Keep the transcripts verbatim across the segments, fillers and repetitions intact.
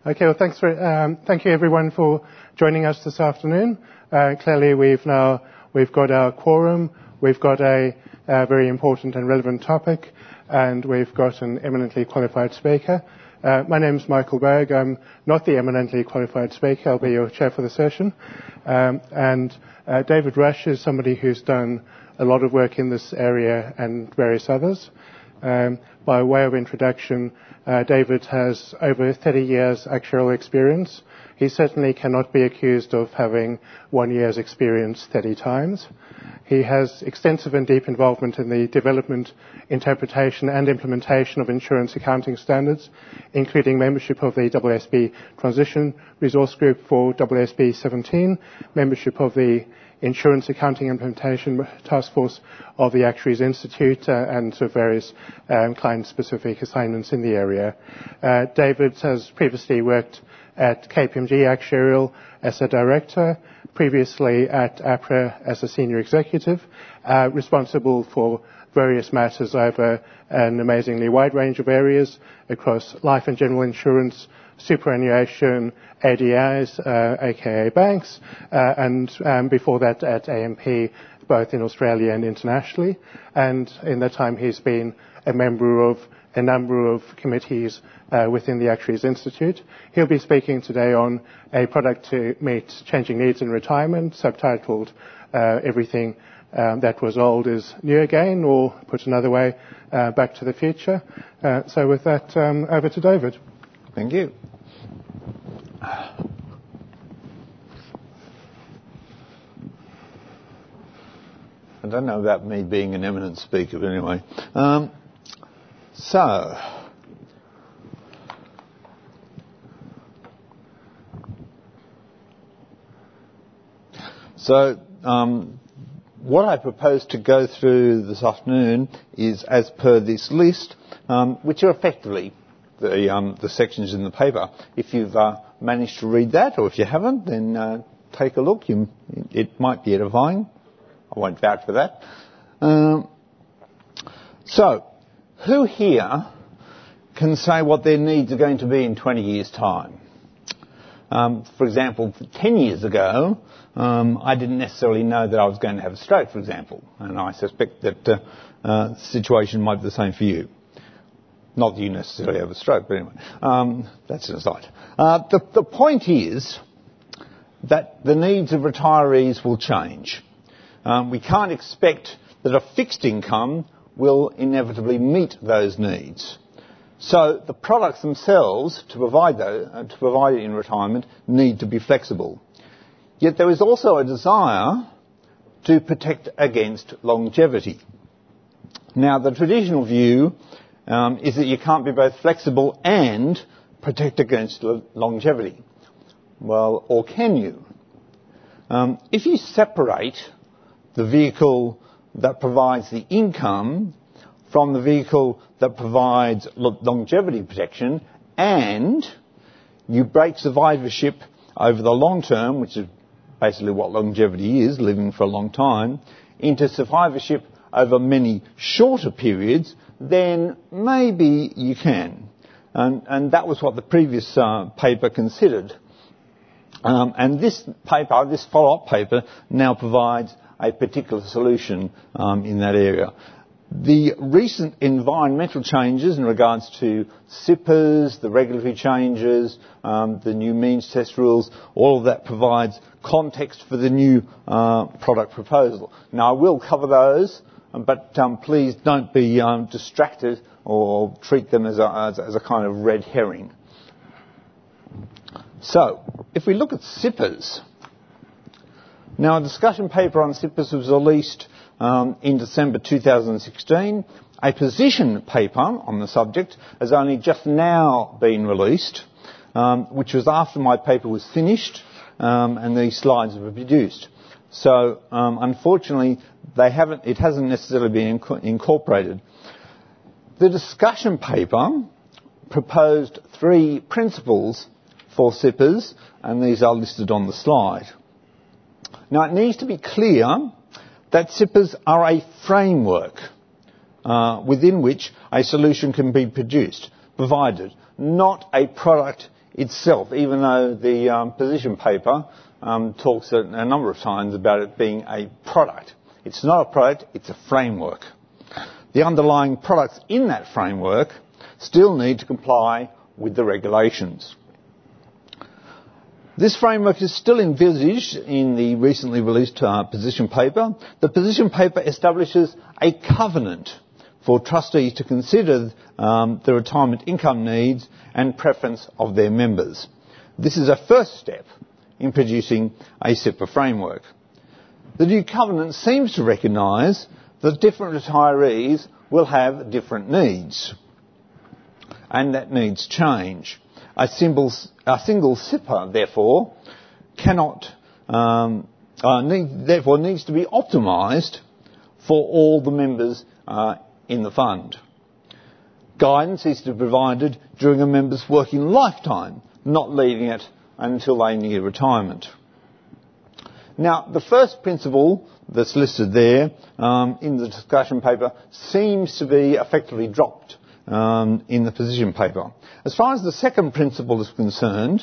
Okay, well, thanks for, um, thank you everyone for joining us this afternoon. Uh, clearly, we've now we've got our quorum, we've got a, a very important and relevant topic, and we've got an eminently qualified speaker. Uh, my name is Michael Berg. I'm not the eminently qualified speaker. I'll be your chair for the session. Um, and uh, David Rush is somebody who's done a lot of work in this area and various others. Um, by way of introduction, uh, David has over thirty years actuarial experience. He certainly cannot be accused of having one year's experience thirty times. He has extensive and deep involvement in the development, interpretation and implementation of insurance accounting standards, including membership of the W S B Transition Resource Group for W S B seventeen, membership of the Insurance Accounting Implementation Task Force of the Actuaries Institute, uh, and sort of various um, client-specific assignments in the area. Uh, David has previously worked at K P M G Actuarial as a director, previously at APRA as a senior executive, uh, responsible for various matters over an amazingly wide range of areas across life and general insurance, superannuation, A D Is, uh, aka banks, uh, and um, before that at A M P, both in Australia and internationally. And in that time he's been a member of a number of committees uh, within the Actuaries Institute. He'll be speaking today on a product to meet changing needs in retirement, subtitled uh, Everything um, That Was Old Is New Again, or put another way, uh, Back to the Future. Uh, so with that, um, over to David. Thank you. I don't know about me being an eminent speaker, but anyway. Um, so, so um, what I propose to go through this afternoon is as per this list, um, which are effectively the, um, the sections in the paper. If you've uh, managed to read that, or if you haven't, then uh, take a look. You, it might be edifying. I won't vouch for that. Um, so, who here can say what their needs are going to be in twenty years' time? Um, for example, ten years ago, um, I didn't necessarily know that I was going to have a stroke, for example, and I suspect that uh, uh, the situation might be the same for you. Not that you necessarily have a stroke, but anyway, um, that's an aside. Uh, the, the point is that the needs of retirees will change. Um, we can't expect that a fixed income will inevitably meet those needs. So the products themselves to provide, those, uh, to provide it in retirement need to be flexible. Yet there is also a desire to protect against longevity. Now, the traditional view um, is that you can't be both flexible and protect against lo- longevity. Well, or can you? Um, if you separate the vehicle that provides the income from the vehicle that provides lo- longevity protection, and you break survivorship over the long term, which is basically what longevity is, living for a long time, into survivorship over many shorter periods, then maybe you can. And, and that was what the previous uh, paper considered. Um, and this paper, this follow-up paper, now provides a particular solution um, in that area. The recent environmental changes in regards to S I P Rs, the regulatory changes, um, the new means test rules, all of that provides context for the new uh, product proposal. Now, I will cover those, but um, please don't be um, distracted or treat them as a, as, as a kind of red herring. So, if we look at S I P Rs, now a discussion paper on S I P Rs was released um, in December two thousand sixteen. A position paper on the subject has only just now been released, um, which was after my paper was finished um, and these slides were produced. So, um, unfortunately, they haven't, it hasn't necessarily been inc- incorporated. The discussion paper proposed three principles for S I P Rs, and these are listed on the slide. Now, it needs to be clear that S I P Rs are a framework uh, within which a solution can be produced, provided, not a product itself, even though the um, position paper um, talks a, a number of times about it being a product. It's not a product, it's a framework. The underlying products in that framework still need to comply with the regulations. This framework is still envisaged in the recently released uh, position paper. The position paper establishes a covenant for trustees to consider um, the retirement income needs and preference of their members. This is a first step in producing a S I P R framework. The new covenant seems to recognise that different retirees will have different needs, and that needs change. A, symbol, a single S I P R, therefore, cannot, um, uh, need, therefore needs to be optimised for all the members uh, in the fund. Guidance is to be provided during a member's working lifetime, not leaving it until they near retirement. Now, the first principle that's listed there um, in the discussion paper seems to be effectively dropped um, in the position paper. As far as the second principle is concerned,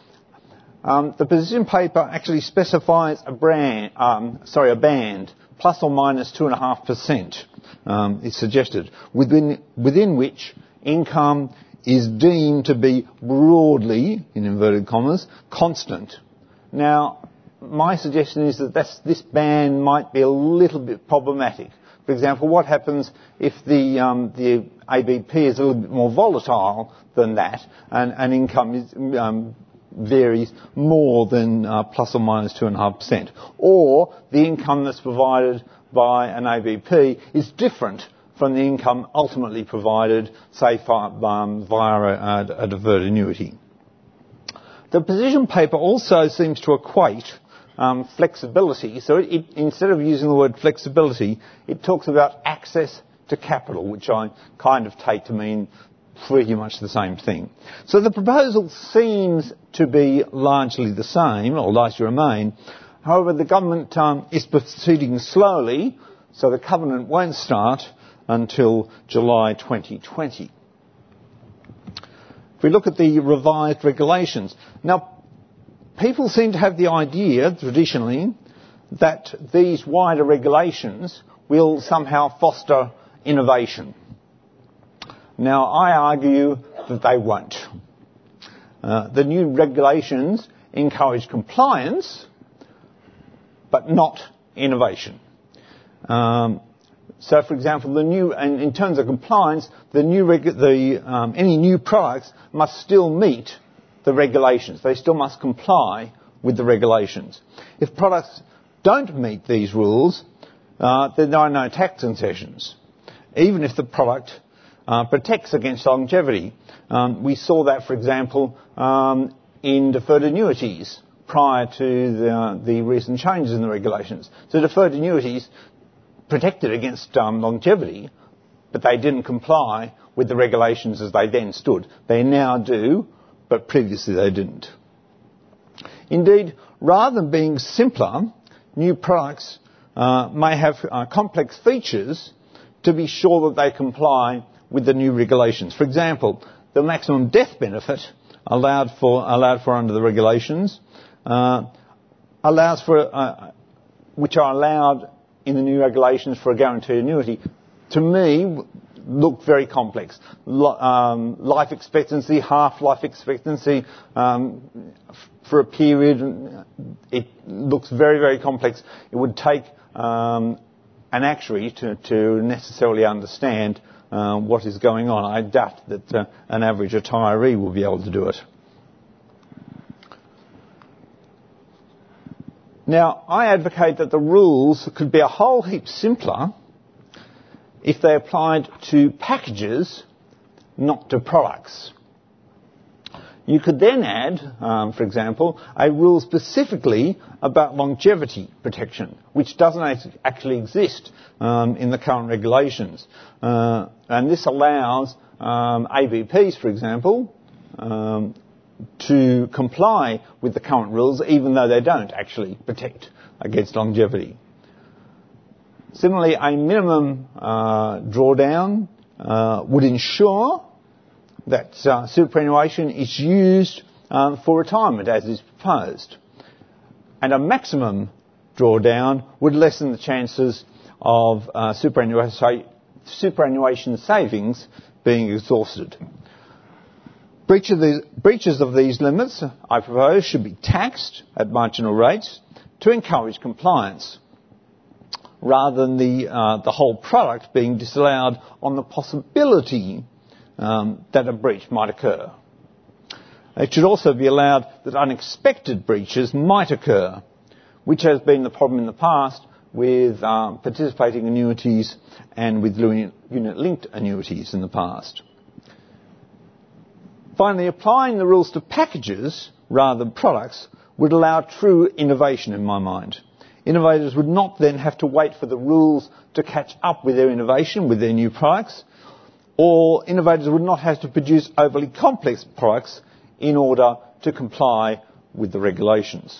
um, the position paper actually specifies a brand, um, sorry, a band, plus or minus two and a half percent. Um, is suggested, within, within which income is deemed to be broadly, in inverted commas, constant. Now, my suggestion is that that's, this band might be a little bit problematic. For example, what happens if the, um, the A B P is a little bit more volatile than that, and, and income is, um, varies more than uh, plus or minus two and a half percent, or the income that's provided by an A B P is different from the income ultimately provided, say, um, via a, a deferred annuity. The position paper also seems to equate um, flexibility. So it, it, instead of using the word flexibility, it talks about access to capital, which I kind of take to mean pretty much the same thing. So the proposal seems to be largely the same, or largely remain. However, the government um, is proceeding slowly, so the covenant won't start until July twenty twenty. If we look at the revised regulations, now people seem to have the idea, traditionally, that these wider regulations will somehow foster innovation. Now, I argue that they won't. Uh, the new regulations encourage compliance, but not innovation. Um, so, for example, the new, and in terms of compliance, the new regu- the, um, any new products must still meet the regulations. They still must comply with the regulations. If products don't meet these rules, uh, then there are no tax concessions, even if the product uh, protects against longevity. Um, we saw that, for example, um, in deferred annuities prior to the, the recent changes in the regulations. So deferred annuities protected against um, longevity, but they didn't comply with the regulations as they then stood. They now do, but previously they didn't. Indeed, rather than being simpler, new products uh, may have uh, complex features to be sure that they comply with the new regulations. For example, the maximum death benefit allowed for, allowed for under the regulations uh, allows for, uh, which are allowed in the new regulations for a guaranteed annuity, to me, look very complex. Um, life expectancy, half-life expectancy, um, f- for a period, it looks very, very complex. It would take um, an actuary to, to necessarily understand uh, what is going on. I doubt that uh, an average retiree will be able to do it. Now, I advocate that the rules could be a whole heap simpler if they applied to packages, not to products. You could then add, um, for example, a rule specifically about longevity protection, which doesn't actually exist um, in the current regulations. Uh, and this allows um, A B Ps, for example, um, to comply with the current rules, even though they don't actually protect against longevity. Similarly, a minimum uh, drawdown uh, would ensure that uh, superannuation is used um, for retirement, as is proposed. And a maximum drawdown would lessen the chances of uh, superannuation, superannuation savings being exhausted. Breach of these, breaches of these limits, I propose, should be taxed at marginal rates to encourage compliance, rather than the, uh, the whole product being disallowed on the possibility um, that a breach might occur. It should also be allowed that unexpected breaches might occur, which has been the problem in the past with uh, participating annuities and with unit-linked annuities in the past. Finally, applying the rules to packages rather than products would allow true innovation in my mind. Innovators would not then have to wait for the rules to catch up with their innovation, with their new products, or innovators would not have to produce overly complex products in order to comply with the regulations.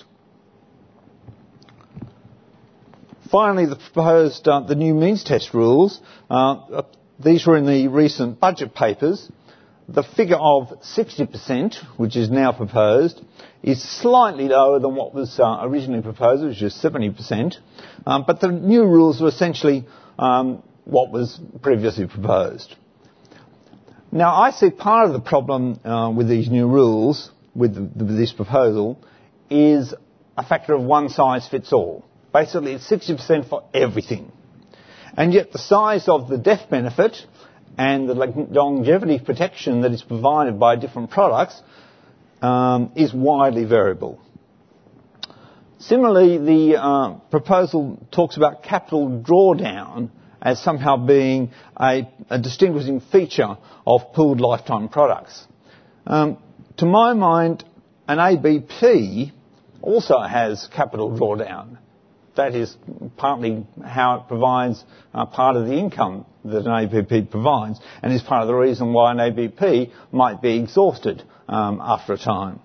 Finally, the proposed, uh, the new means test rules, uh, these were in the recent budget papers. The figure of sixty percent, which is now proposed, is slightly lower than what was uh, originally proposed, which is seventy percent. Um, but the new rules are essentially um, what was previously proposed. Now, I see part of the problem uh, with these new rules, with, the, with this proposal, is a factor of one size fits all. Basically, it's sixty percent for everything. And yet the size of the death benefit and the longevity protection that is provided by different products um, is widely variable. Similarly, the uh, proposal talks about capital drawdown as somehow being a, a distinguishing feature of pooled lifetime products. Um, to my mind, an A B P also has capital drawdown. That is partly how it provides uh, part of the income that an A B P provides, and is part of the reason why an A B P might be exhausted um, after a time.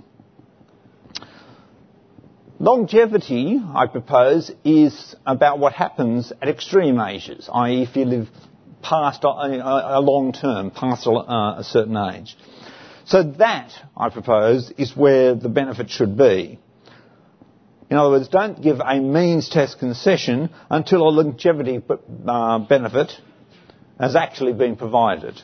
Longevity, I propose, is about what happens at extreme ages, that is if you live past a, a, a long term, past a, uh, a certain age. So that, I propose, is where the benefit should be. In other words, don't give a means test concession until a longevity uh, benefit has actually been provided.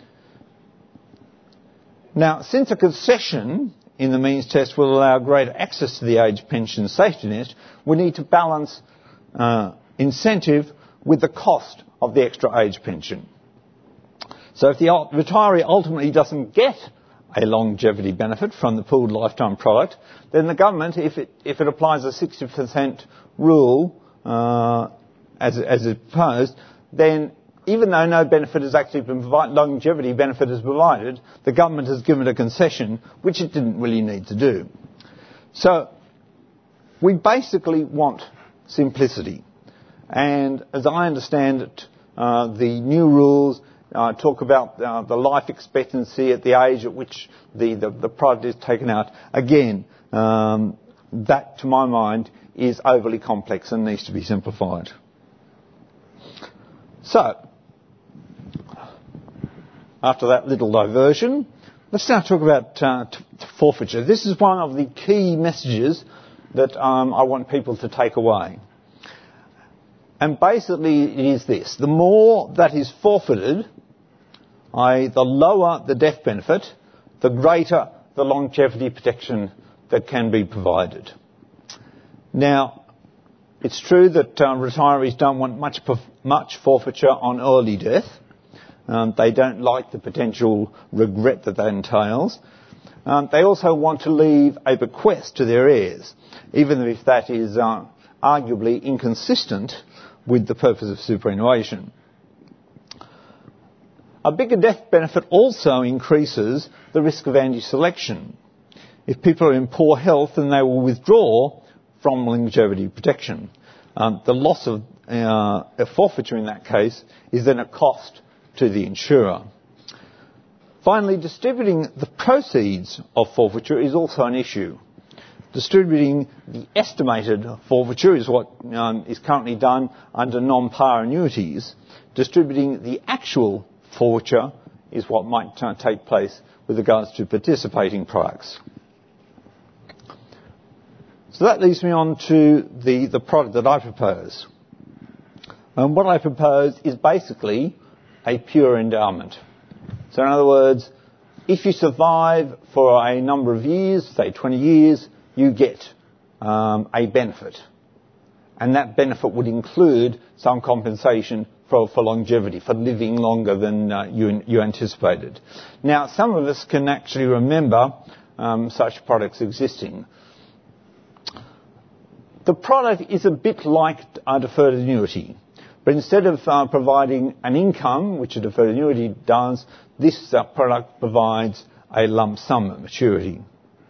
Now, since a concession in the means test will allow greater access to the age pension safety net, we need to balance uh, incentive with the cost of the extra age pension. So if the retiree ultimately doesn't get a longevity benefit from the pooled lifetime product, then the government, if it, if it applies a sixty percent rule uh, as, as it proposed, then even though no benefit has actually been provided, longevity benefit is provided, the government has given a concession which it didn't really need to do. So we basically want simplicity. And as I understand it, uh, the new rules Uh, talk about uh, the life expectancy at the age at which the, the, the product is taken out. Again, um, that, to my mind, is overly complex and needs to be simplified. So, after that little diversion, let's now talk about uh, t- forfeiture. This is one of the key messages that um, I want people to take away. And basically it is this: the more that is forfeited, that is the lower the death benefit, the greater the longevity protection that can be provided. Now, it's true that uh, retirees don't want much, much forfeiture on early death. Um, they don't like the potential regret that that entails. Um, they also want to leave a bequest to their heirs, even if that is uh, arguably inconsistent with the purpose of superannuation. A bigger death benefit also increases the risk of anti-selection. If people are in poor health, then they will withdraw from longevity protection. Um, the loss of uh, a forfeiture in that case is then a cost to the insurer. Finally, distributing the proceeds of forfeiture is also an issue. Distributing the estimated forfeiture is what um, is currently done under non-par annuities. Distributing the actual forfeiture is what might uh, take place with regards to participating products. So that leads me on to the, the product that I propose. And what I propose is basically a pure endowment. So in other words, if you survive for a number of years, say twenty years, you get um, a benefit. And that benefit would include some compensation for, for longevity, for living longer than uh, you, you anticipated. Now, some of us can actually remember um, such products existing. The product is a bit like a deferred annuity, but instead of uh, providing an income, which a deferred annuity does, this uh, product provides a lump sum at maturity.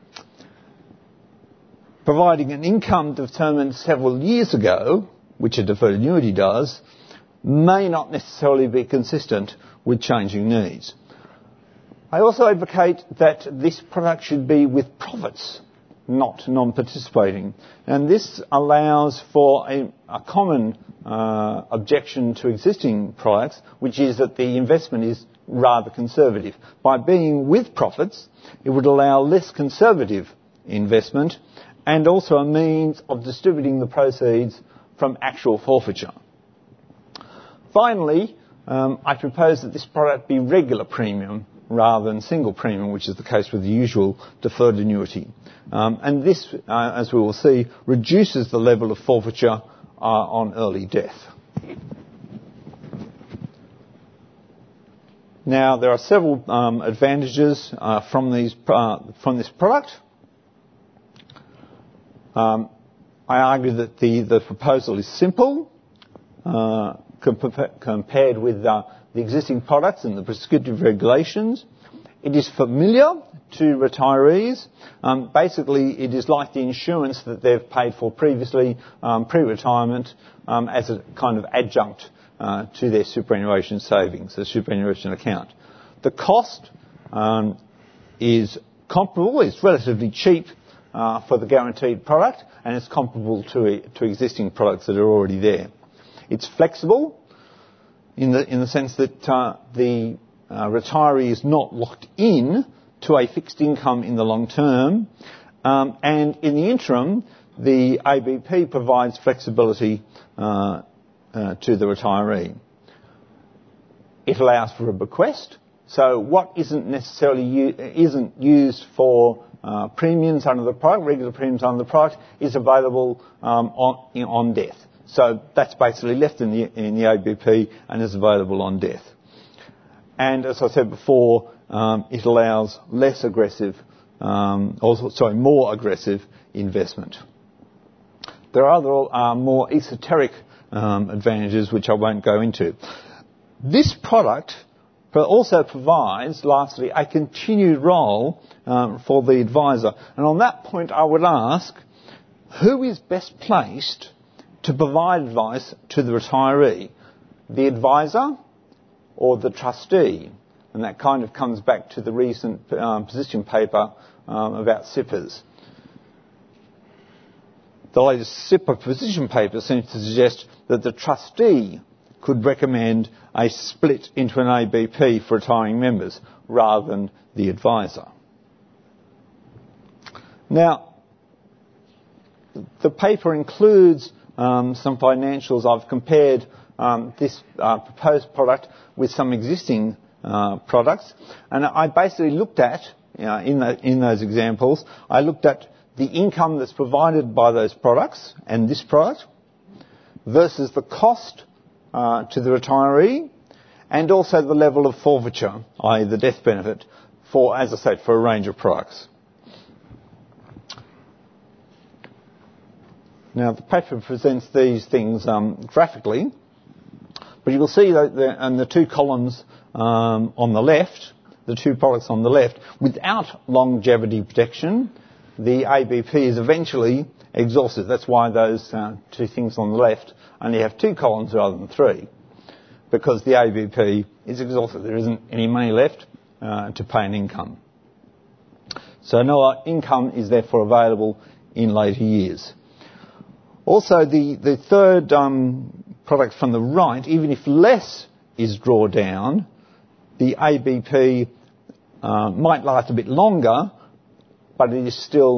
Providing an income determined several years ago, which a deferred annuity does, may not necessarily be consistent with changing needs. I also advocate that this product should be with profits, not non-participating. And this allows for a, a common uh, objection to existing products, which is that the investment is rather conservative. By being with profits, it would allow less conservative investment and also a means of distributing the proceeds from actual forfeiture. Finally, um, I propose that this product be regular premium rather than single premium, which is the case with the usual deferred annuity. Um, and this, uh, as we will see, reduces the level of forfeiture uh, on early death. Now, there are several um, advantages uh, from, these, uh, from this product. Um, I argue that the, the proposal is simple uh, compa- compared with uh, the existing products and the prescriptive regulations. It is familiar to retirees. Um, basically, it is like the insurance that they've paid for previously, um, pre-retirement, um, as a kind of adjunct uh, to their superannuation savings, their superannuation account. The cost um, is comparable, it's relatively cheap uh, for the guaranteed product, and it's comparable to, to existing products that are already there. It's flexible in the, in the sense that uh, the uh, retiree is not locked in to a fixed income in the long term, um, and in the interim, the A B P provides flexibility uh, uh, to the retiree. It allows for a bequest, so what isn't necessarily u- isn't used for uh, premiums under the product, regular premiums under the product, is available um, on, in, on death. So that's basically left in the, in the A B P and is available on death. And as I said before, um, it allows less aggressive, um, or sorry, more aggressive investment. There are other uh, more esoteric um, advantages which I won't go into. This product also provides, lastly, a continued role um, for the advisor. And on that point, I would ask, who is best placed to provide advice to the retiree? The advisor or the trustee? And that kind of comes back to the recent um, position paper um, about S I P Rs. The latest S I P R position paper seems to suggest that the trustee could recommend a split into an A B P for retiring members rather than the advisor. Now, the paper includes um, some financials. I've compared um, this uh, proposed product with some existing uh, products, and I basically looked at, you know, in, the, in those examples, I looked at the income that's provided by those products and this product versus the cost uh, to the retiree, and also the level of forfeiture, that is the death benefit, for, as I said, for a range of products. Now, the paper presents these things um, graphically, but you will see that the, in the two columns um, on the left, the two products on the left, without longevity protection, the A B P is eventually exhausted. That's why those uh, two things on the left only have two columns rather than three, because the A B P is exhausted. There isn't any money left uh, to pay an income. So no income is therefore available in later years. Also, the, the third um, product from the right, even if less is drawn down, the A B P uh, might last a bit longer, but it is still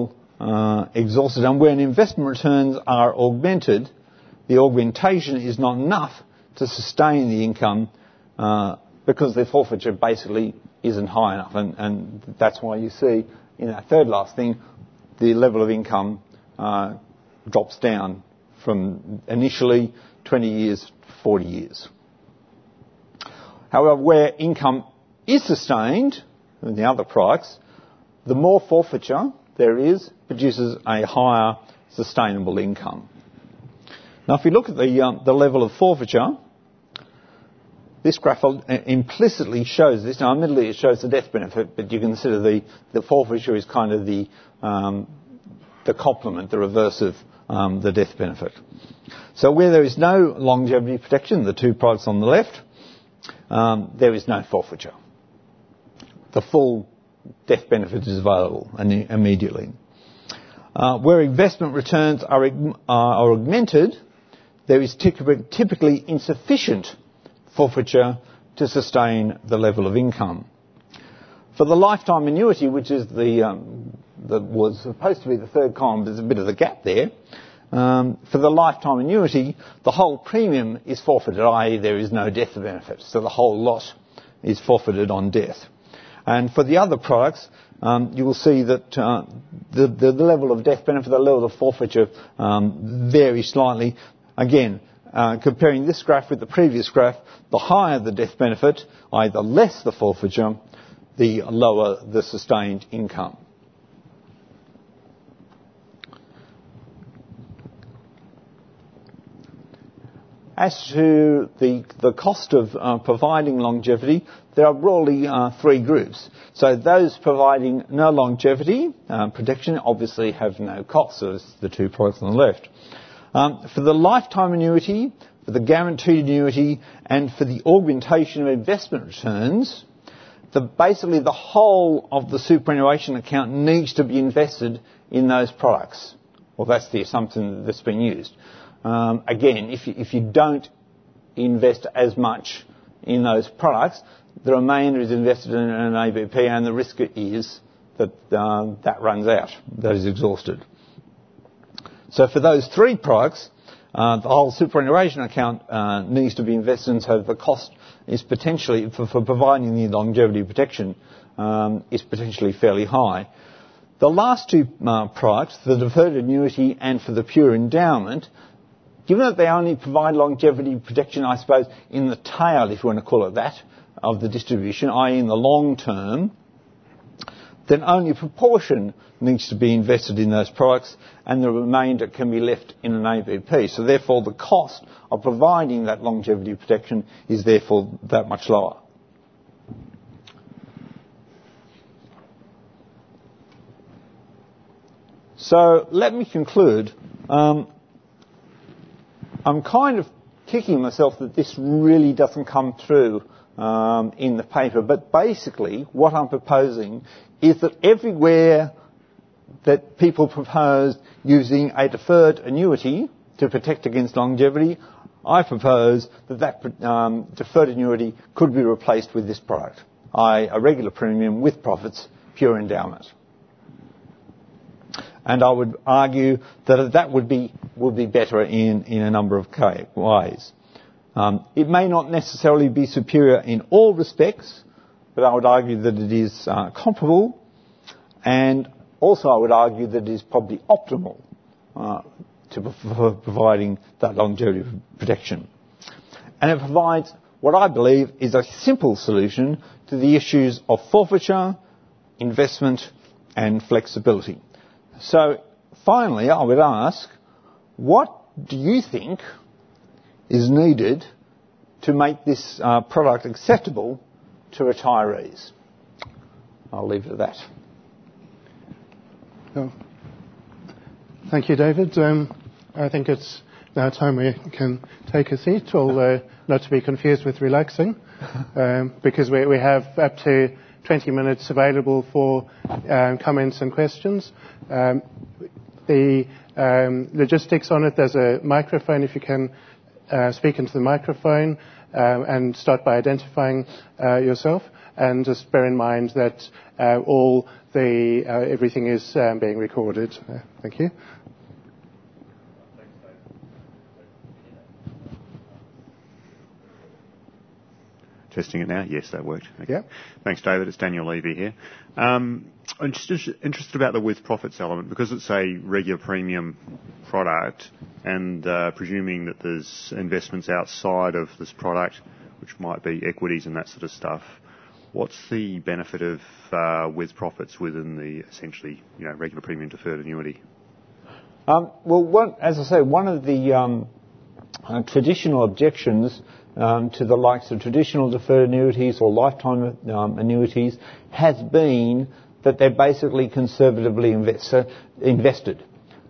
uh, exhausted. And when investment returns are augmented, the augmentation is not enough to sustain the income uh, because the forfeiture basically isn't high enough. And, and that's why you see in that third last thing, the level of income uh, drops down from initially twenty years to forty years. However, where income is sustained in the other products, the more forfeiture there is produces a higher sustainable income. Now, if you look at the, um, the level of forfeiture, this graph implicitly shows this. Now, admittedly, it shows the death benefit, but you consider the, the forfeiture is kind of the, um, the complement, the reverse of um, the death benefit. So where there is no longevity protection, the two products on the left, um, there is no forfeiture. The full death benefit is available immediately. Uh, where investment returns are, uh, are augmented, there is typically insufficient forfeiture to sustain the level of income. For the lifetime annuity, which is the, um, the was supposed to be the third column, there's a bit of a gap there. Um, for the lifetime annuity, the whole premium is forfeited, that is there is no death benefit. So the whole lot is forfeited on death. And for the other products, um, you will see that uh, the, the level of death benefit, the level of forfeiture um, varies slightly. Again, uh, comparing this graph with the previous graph, the higher the death benefit, that is the less the forfeiture, the lower the sustained income. As to the, the cost of uh, providing longevity, there are broadly uh, three groups. So those providing no longevity uh, protection obviously have no cost, so it's the two products on the left. Um, for the lifetime annuity, for the guaranteed annuity, and for the augmentation of investment returns, the, basically the whole of the superannuation account needs to be invested in those products. Well, that's the assumption that's been used. Um, again, if you, if you don't invest as much in those products, the remainder is invested in an A B P, and the risk is that uh, that runs out, that is exhausted. So for those three products, uh, the whole superannuation account uh, needs to be invested in, so the cost is potentially, for, for providing the longevity protection, um, is potentially fairly high. The last two uh, products, the deferred annuity and for the pure endowment, given that they only provide longevity protection, I suppose, in the tail, if you want to call it that, of the distribution, that is in the long term, then only a proportion needs to be invested in those products and the remainder can be left in an A B P. So therefore the cost of providing that longevity protection is therefore that much lower. So let me conclude. Um, I'm kind of kicking myself that this really doesn't come through um, in the paper, but basically what I'm proposing is that everywhere that people propose using a deferred annuity to protect against longevity, I propose that that um, deferred annuity could be replaced with this product, that is a regular premium with profits, pure endowment. And I would argue that that would be would be better in, in a number of ways. Um, it may not necessarily be superior in all respects, but I would argue that it is uh, comparable, and also I would argue that it is probably optimal uh, to for providing that longevity protection. And it provides what I believe is a simple solution to the issues of forfeiture, investment, and flexibility. So, finally, I would ask, what do you think is needed to make this uh, product acceptable to retirees? I'll leave it at that. Oh. Thank you, David. Um, I think it's now time we can take a seat, although not to be confused with relaxing, um, because we, we have up to twenty minutes available for um, comments and questions. Um, the um, logistics on it, there's a microphone if you can uh, speak into the microphone uh, and start by identifying uh, yourself. And just bear in mind that uh, all the uh, everything is um, being recorded. Uh, thank you. Testing it now? Yes, that worked. Okay. Yeah. Thanks, David. It's Daniel Levy here. Um, I'm just interested about the with profits element because it's a regular premium product and uh, presuming that there's investments outside of this product, which might be equities and that sort of stuff. What's the benefit of uh, with profits within the essentially, you know, regular premium deferred annuity? Um, well, one, as I say, one of the um, uh, traditional objections um, to the likes of traditional deferred annuities or lifetime um, annuities has been that they're basically conservatively invest, uh, invested.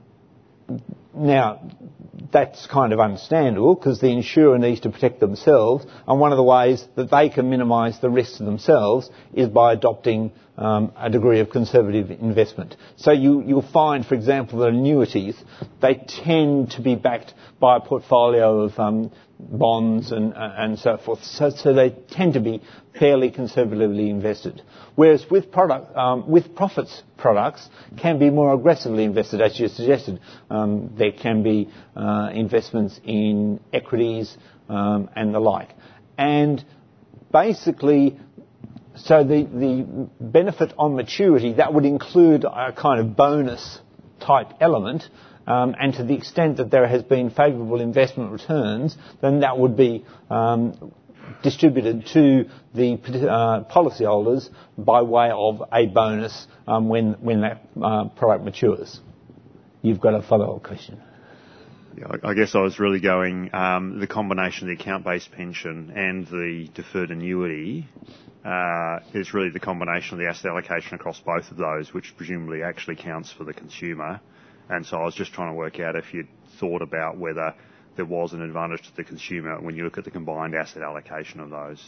Now, that's kind of understandable because the insurer needs to protect themselves, and one of the ways that they can minimise the risk to themselves is by adopting um, a degree of conservative investment. So you, you'll find, for example, that annuities, they tend to be backed by a portfolio of um, bonds and, uh, and so forth. So, so they tend to be fairly conservatively invested. Whereas with product, um, with profits products can be more aggressively invested, as you suggested. Um, there can be uh, investments in equities um, and the like. And basically, so the, the benefit on maturity, that would include a kind of bonus type element. Um, and to the extent that there has been favourable investment returns, then that would be um, distributed to the uh, policyholders by way of a bonus um, when when that uh, product matures. You've got a follow-up question. Yeah, I guess I was really going um, the combination of the account-based pension and the deferred annuity uh, is really the combination of the asset allocation across both of those, which presumably actually counts for the consumer. And so I was just trying to work out if you'd thought about whether there was an advantage to the consumer when you look at the combined asset allocation of those.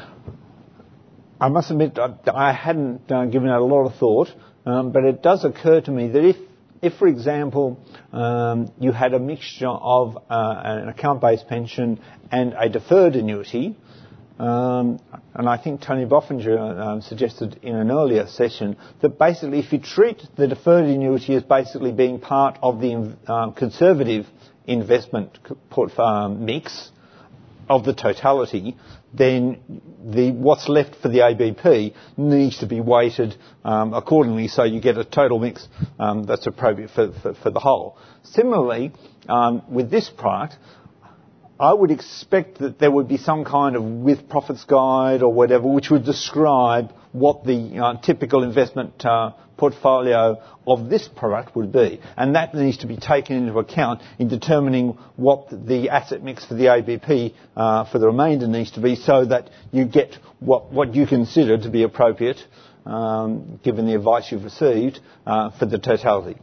I must admit, I hadn't uh, given it a lot of thought, um, but it does occur to me that if, if for example, um, you had a mixture of uh, an account-based pension and a deferred annuity, Um, and I think Tony Boffinger um, suggested in an earlier session that basically if you treat the deferred annuity as basically being part of the um, conservative investment portfolio mix of the totality, then the what's left for the A B P needs to be weighted um, accordingly so you get a total mix um, that's appropriate for, for, for the whole. Similarly, um, with this product, I would expect that there would be some kind of with profits guide or whatever which would describe what the uh, typical investment uh, portfolio of this product would be. And that needs to be taken into account in determining what the asset mix for the A B P uh, for the remainder needs to be so that you get what, what you consider to be appropriate um, given the advice you've received uh, for the totality.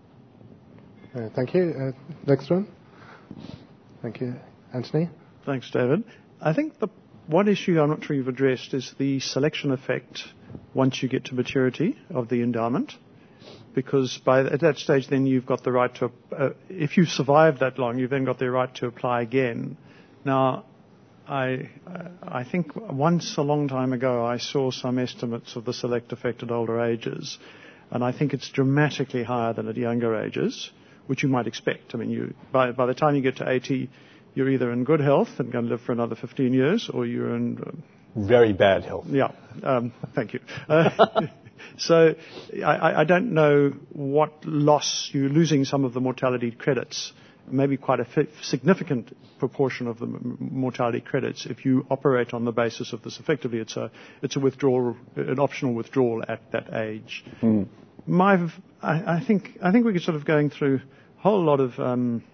Uh, thank you. Uh, next one. Thank you. Anthony? Thanks, David. I think the one issue I'm not sure you've addressed is the selection effect once you get to maturity of the endowment, because by at that stage then you've got the right to, uh, if you've survived that long, you've then got the right to apply again. Now, I uh, I think once a long time ago I saw some estimates of the select effect at older ages, and I think it's dramatically higher than at younger ages, which you might expect. I mean, you by by the time you get to eighty, you're either in good health and going to live for another fifteen years, or you're in uh, very bad health. Yeah, um, thank you. Uh, so I, I don't know what loss you're losing some of the mortality credits, maybe quite a f- significant proportion of the m- mortality credits if you operate on the basis of this. Effectively, it's a it's a withdrawal, an optional withdrawal at that age. Mm. My, I, I think I think we're sort of going through a whole lot of. Um,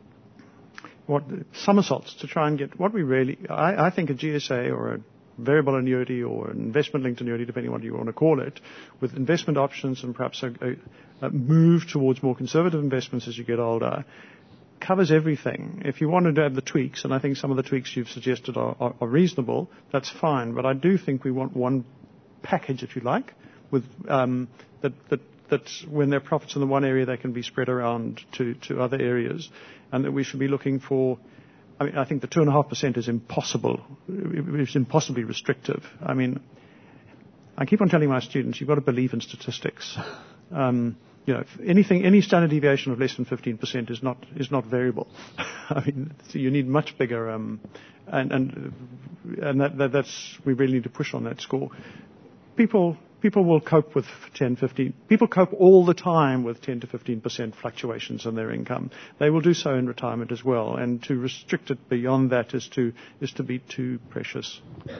What somersaults to try and get what we really, I, I think a G S A or a variable annuity or an investment-linked annuity, depending on what you want to call it, with investment options and perhaps a, a, a move towards more conservative investments as you get older, covers everything. If you wanted to have the tweaks, and I think some of the tweaks you've suggested are, are, are reasonable, that's fine. But I do think we want one package, if you like, with um, that that. that when there are profits in the one area, they can be spread around to, to other areas, and that we should be looking for I mean, I think the two and a half percent is impossible. It's impossibly restrictive. I mean, I keep on telling my students, you've got to believe in statistics. Um, you know, if anything, any standard deviation of less than fifteen percent is not is not variable. I mean, so you need much bigger, um, and and and that, that that's we really need to push on that score. People people will cope with ten, fifteen. People cope all the time with ten to fifteen percent fluctuations in their income. They will do so in retirement as well. And to restrict it beyond that is to is to be too precious.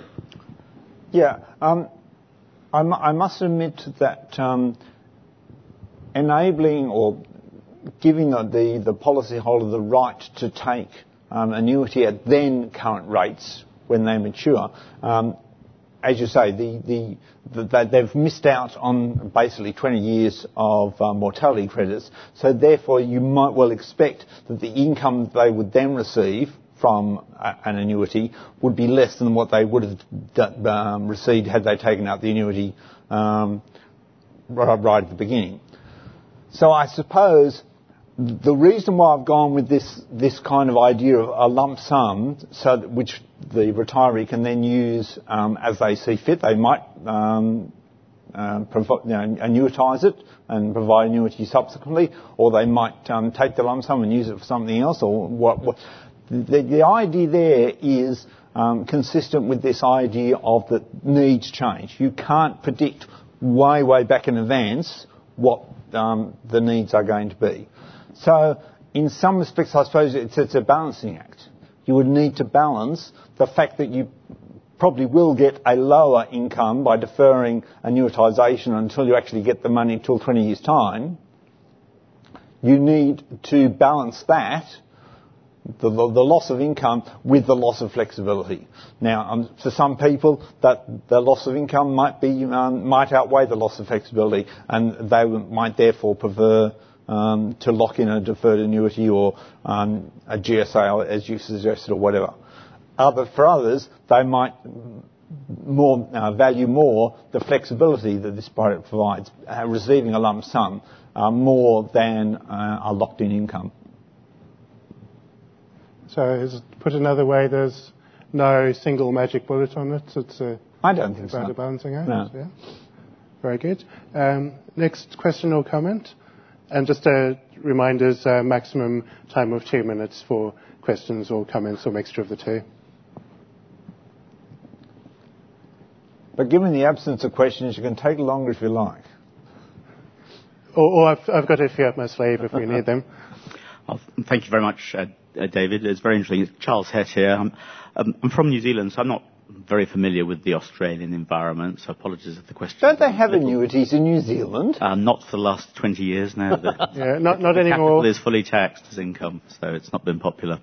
Yeah, um, I, m- I must admit that um, enabling or giving the the, the policyholder the right to take um, annuity at then current rates when they mature. Um, As you say, the, the, the, they've missed out on basically twenty years of uh, mortality credits, so therefore you might well expect that the income they would then receive from a, an annuity would be less than what they would have d- um, received had they taken out the annuity um, right, right at the beginning. So I suppose the reason why I've gone with this this kind of idea of a lump sum, so that which the retiree can then use um, as they see fit. They might um, uh, provi- you know, annuitise it and provide annuity subsequently, or they might um, take the lump sum and use it for something else. Or what? what the, the idea there is um, consistent with this idea of that needs change. You can't predict way way back in advance what um, the needs are going to be. So, in some respects, I suppose it's, it's a balancing act. You would need to balance the fact that you probably will get a lower income by deferring annuitisation until you actually get the money until twenty years' time. You need to balance that, the, the, the loss of income, with the loss of flexibility. Now, um, for some people, that the loss of income might be um, might outweigh the loss of flexibility, and they might therefore prefer Um, to lock in a deferred annuity or um, a G S A, as you suggested, or whatever. Other, for others, they might more uh, value more the flexibility that this product provides, uh, receiving a lump sum uh, more than uh, a locked-in income. So, is it, put another way, there's no single magic bullet on it. It's a, I don't think about so. a balancing act. No. Yeah. Very good. Um, next question or comment. And just a reminder, uh, maximum time of two minutes for questions or comments or mixture of the two. But given the absence of questions, you can take longer if you like. Or, or I've, I've got a few up my sleeve if we need them. Oh, thank you very much, uh, uh, David. It's very interesting. It's Charles Hett here. I'm, um, I'm from New Zealand, so I'm not very familiar with the Australian environment, so apologies if the question... Don't they have annuities in New Zealand? Uh, not for the last twenty years now. The, yeah, not, not the anymore. capital is fully taxed as income, so it's not been popular.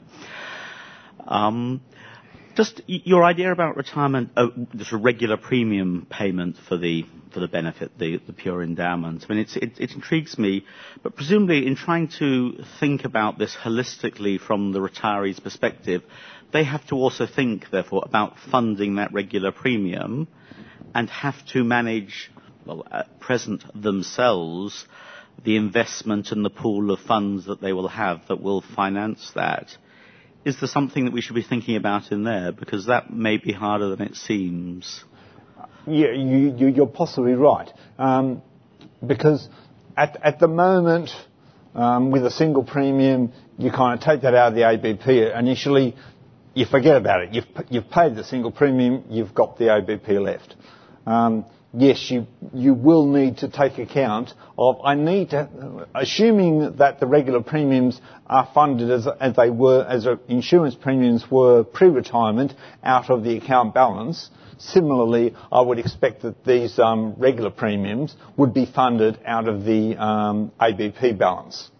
Um, just y- your idea about retirement, uh, the sort of regular premium payment for the for the benefit, the, the pure endowment. I mean, it's, it, it intrigues me, but presumably in trying to think about this holistically from the retiree's perspective, they have to also think, therefore, about funding that regular premium and have to manage, well, at present themselves, the investment and the pool of funds that they will have that will finance that. Is there something that we should be thinking about in there? Because that may be harder than it seems. Yeah, you, you, you're possibly right. Um, because at, at the moment, um, with a single premium, you kind of take that out of the A B P initially. You forget about it. You've, you've paid the single premium, you've got the A B P left. Um, yes, you, you will need to take account of, I need to, assuming that the regular premiums are funded as, as they were, as insurance premiums were pre-retirement out of the account balance. Similarly, I would expect that these um, regular premiums would be funded out of the um, A B P balance.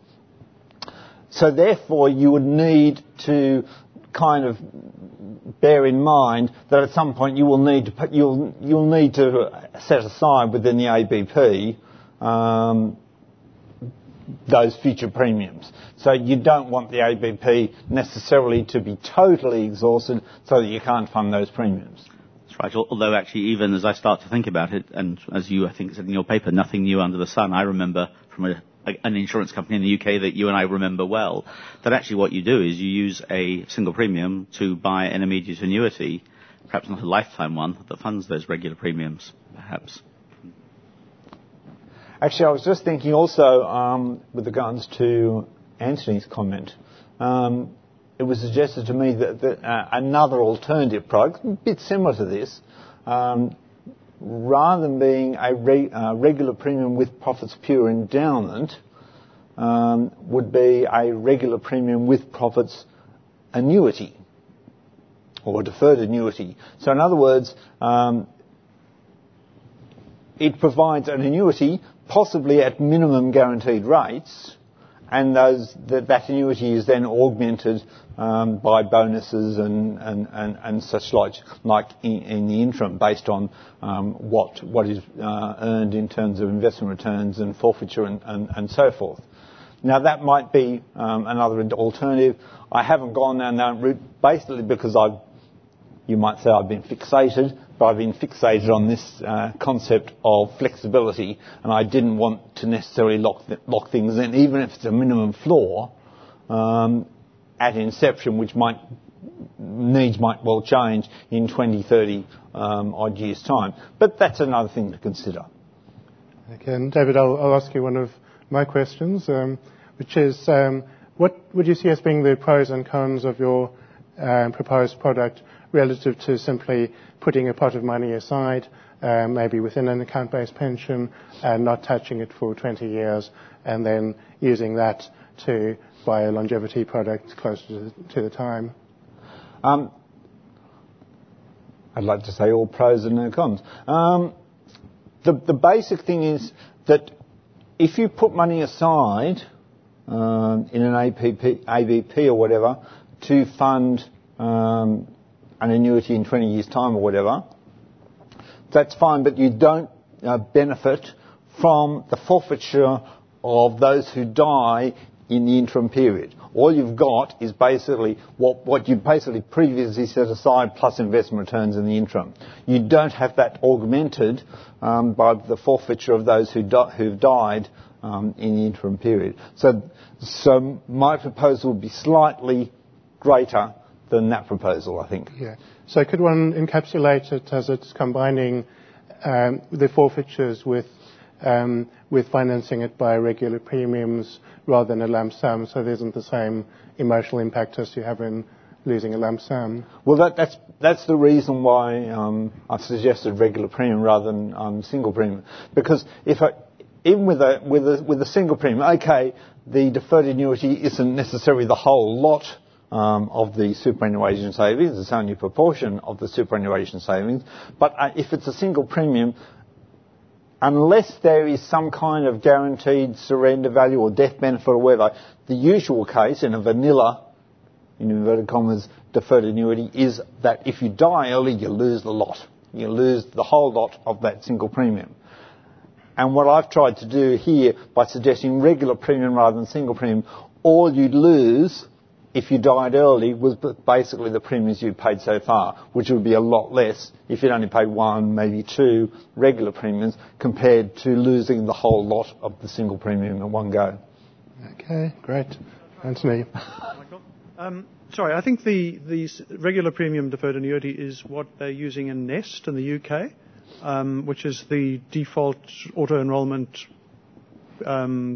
So therefore, you would need to kind of bear in mind that at some point you will need to put, you'll you'll need to set aside within the A B P um, those future premiums. So you don't want the A B P necessarily to be totally exhausted so that you can't fund those premiums. That's right. Although actually, even as I start to think about it, and as you I think said in your paper, nothing new under the sun. I remember from a a, an insurance company in the U K that you and I remember well, that actually what you do is you use a single premium to buy an immediate annuity, perhaps not a lifetime one, that funds those regular premiums, perhaps. Actually, I was just thinking also um, with regards to Anthony's comment. Um, it was suggested to me that, that uh, another alternative product, a bit similar to this, um, rather than being a re- uh, regular premium with profits pure endowment, um, would be a regular premium with profits annuity or deferred annuity. So in other words, um, it provides an annuity possibly at minimum guaranteed rates, and those, that, that annuity is then augmented um, by bonuses and, and, and, and such like, like in, in the interim based on um, what, what is uh, earned in terms of investment returns and forfeiture and, and, and so forth. Now that might be um, another alternative. I haven't gone down that route basically because I've, you might say I've been fixated, but I've been fixated on this uh, concept of flexibility, and I didn't want to necessarily lock th- lock things in, even if it's a minimum floor um, at inception, which might needs might well change in twenty, thirty um, odd years' time. But that's another thing to consider. Okay, and David, I'll, I'll ask you one of my questions, um, which is, um, what would you see as being the pros and cons of your um, proposed product relative to simply putting a pot of money aside, uh, maybe within an account-based pension, and not touching it for twenty years, and then using that to buy a longevity product closer to the, to the time? Um, I'd like to say all pros and no cons. Um, the, the basic thing is that if you put money aside um, in an A P P, A B P or whatever to fund um, an annuity in twenty years' time or whatever, that's fine, but you don't uh, benefit from the forfeiture of those who die in the interim period. All you've got is basically what, what you basically previously set aside plus investment returns in the interim. You don't have that augmented um, by the forfeiture of those who di- who've died um, in the interim period. So, so my proposal would be slightly greater than that proposal, I think. Yeah. So could one encapsulate it as it's combining um, the forfeitures with um, with financing it by regular premiums rather than a lump sum, so there isn't the same emotional impact as you have in losing a lump sum? Well, that, that's that's the reason why um, I've suggested regular premium rather than um, single premium. Because if I, even with a with a with a single premium, okay, the deferred annuity isn't necessarily the whole lot Um, of the superannuation savings. It's only a proportion of the superannuation savings. But uh, if it's a single premium, unless there is some kind of guaranteed surrender value or death benefit or whatever, the usual case in a vanilla, in inverted commas, deferred annuity is that if you die early, you lose the lot. You lose the whole lot of that single premium. And what I've tried to do here by suggesting regular premium rather than single premium, all you'd lose if you died early was basically the premiums you paid so far, which would be a lot less if you'd only paid one, maybe two regular premiums compared to losing the whole lot of the single premium in one go. Okay, great. Anthony. Michael? Um, sorry, I think the, the regular premium deferred annuity is what they're using in Nest in the U K, um, which is the default auto-enrollment um,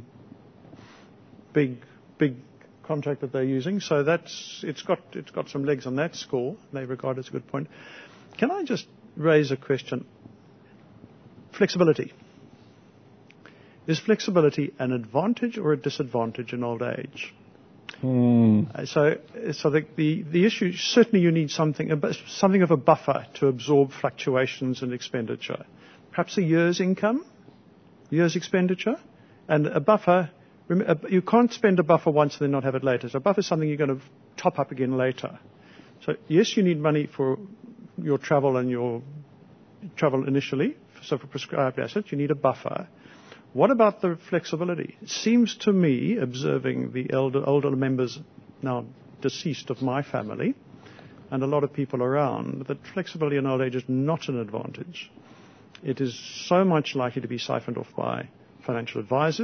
big, big contract that they're using. So that's it's got it's got some legs on that score. They regard it as a good point. Can I just raise a question? Flexibility. Is flexibility an advantage or a disadvantage in old age? Hmm. Uh, so, so the, the the issue certainly you need something something of a buffer to absorb fluctuations in expenditure. Perhaps a year's income, year's expenditure, and a buffer. You can't spend a buffer once and then not have it later. So a buffer is something you're going to top up again later. So yes, you need money for your travel and your travel initially. So for prescribed assets, you need a buffer. What about the flexibility? It seems to me, observing the elder, older members now deceased of my family and a lot of people around, that flexibility in old age is not an advantage. It is so much likely to be siphoned off by financial advisors,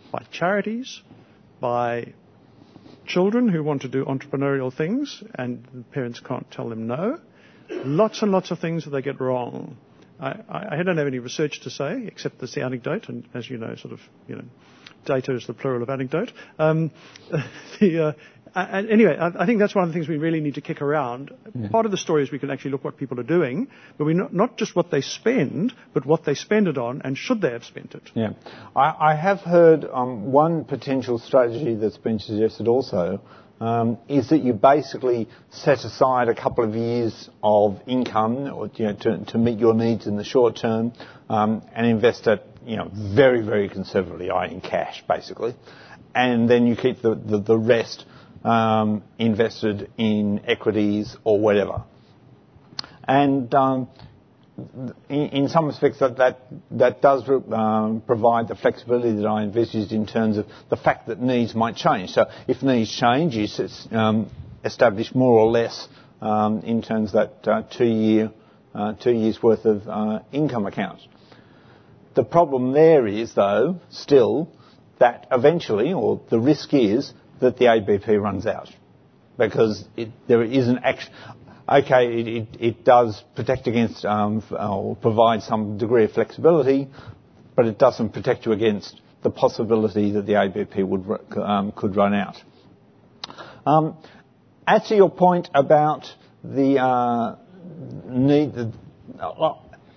by charities, by children who want to do entrepreneurial things and the parents can't tell them no. Lots and lots of things that they get wrong. I, I, I don't have any research to say, except there's the anecdote, and as you know, sort of, you know, data is the plural of anecdote. Um, the, uh, and anyway, I, I think that's one of the things we really need to kick around. Yeah. Part of the story is we can actually look what people are doing, but we not, not just what they spend, but what they spend it on, and should they have spent it. Yeah, I, I have heard um, one potential strategy that's been suggested also. Um, is that you basically set aside a couple of years of income, or, you know, to, to meet your needs in the short term, um, and invest it, you know, very, very conservatively, that is in cash, basically, and then you keep the the, the rest um, invested in equities or whatever. And um, in, in some respects, that that, that does um, provide the flexibility that I envisaged in terms of the fact that needs might change. So if needs change, you um, establish more or less um, in terms of that uh, two-year, uh, two years' worth of uh, income account. The problem there is, though, still that eventually, or the risk is that the A B P runs out because it, there isn't actually. Okay, it, it, it does protect against um, or provide some degree of flexibility, but it doesn't protect you against the possibility that the A B P would um, could run out. Um, as to your point about the uh, need, the, uh,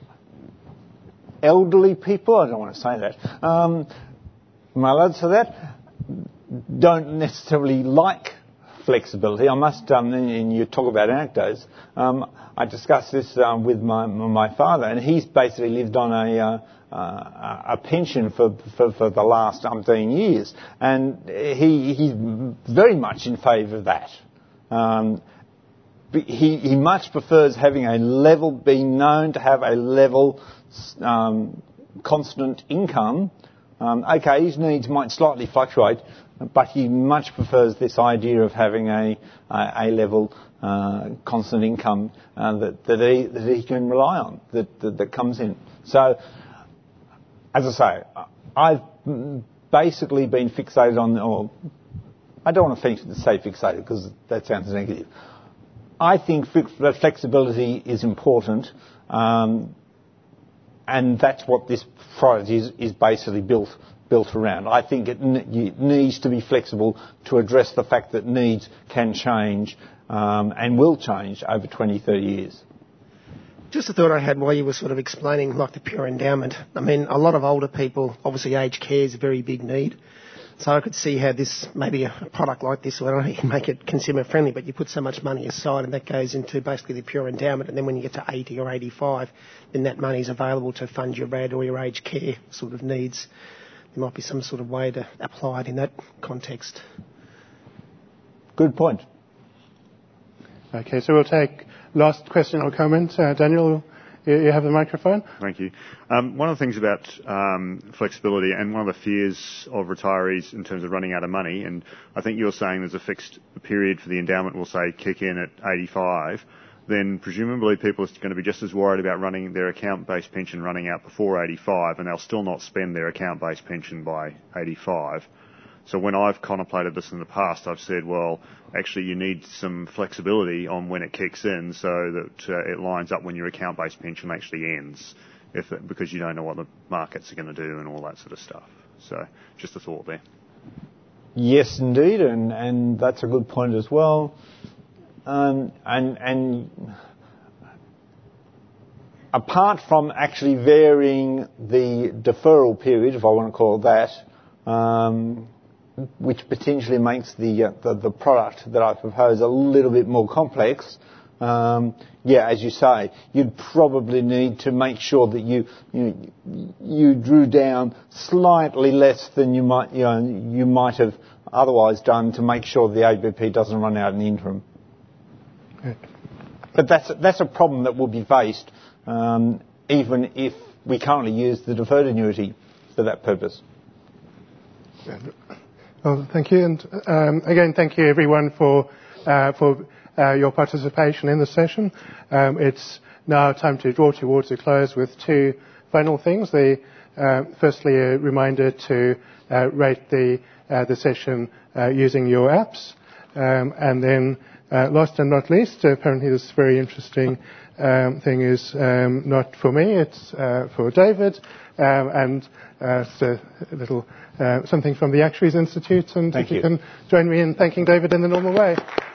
elderly people, I don't want to say that, um, am I allowed to say that? Don't necessarily like flexibility. I must, um, and you talk about anecdotes, um, I discussed this um, with my my father, and he's basically lived on a uh, uh, a pension for, for, for the last umpteen years, and he he's very much in favour of that. Um, he, he much prefers having a level, being known to have a level, um, constant income. Um, okay, his needs might slightly fluctuate, but he much prefers this idea of having a a, a level uh, constant income uh, that that he that he can rely on, that, that that comes in. So, as I say, I've basically been fixated on, or I don't want to say fixated because that sounds negative. I think flexibility is important, um, and that's what this product is is basically built. built around. I think it n- needs to be flexible to address the fact that needs can change um, and will change over twenty, thirty years. Just a thought I had while you were sort of explaining like the pure endowment. I mean, a lot of older people, obviously aged care is a very big need. So I could see how this, maybe a product like this, well, you can make it consumer friendly, but you put so much money aside and that goes into basically the pure endowment, and then when you get to eighty or eighty-five, then that money is available to fund your R A D or your aged care sort of needs. There might be some sort of way to apply it in that context. Good point. Okay, so we'll take last question or comment. Uh, Daniel, you, you have the microphone. Thank you. Um, one of the things about um, flexibility and one of the fears of retirees in terms of running out of money, and I think you're saying there's a fixed period for the endowment, will say kick in at eighty-five, then presumably people are going to be just as worried about running their account-based pension running out before eighty-five, and they'll still not spend their account-based pension by eighty-five. So when I've contemplated this in the past, I've said, well, actually you need some flexibility on when it kicks in so that uh, it lines up when your account-based pension actually ends, if it, because you don't know what the markets are going to do and all that sort of stuff. So just a thought there. Yes, indeed, and, and that's a good point as well. Um, and, and apart from actually varying the deferral period, if I want to call it that, um, which potentially makes the, uh, the the product that I propose a little bit more complex, um, yeah, as you say, you'd probably need to make sure that you you you drew down slightly less than you might you know you might have otherwise done to make sure the A B P doesn't run out in the interim. But that's that's a problem that will be faced um, even if we currently use the deferred annuity for that purpose. Well, thank you, and um, again, thank you everyone for uh, for uh, your participation in the session. Um, it's now time to draw towards a close with two final things. The Uh, firstly, a reminder to uh, rate the, uh, the session uh, using your apps. Um, and then, uh, last and not least, uh, apparently this very interesting um, thing is um, not for me, it's uh, for David. Um, and uh, it's a little uh, something from the Actuaries Institute. And Thank if you, you can join me in thanking David in the normal way.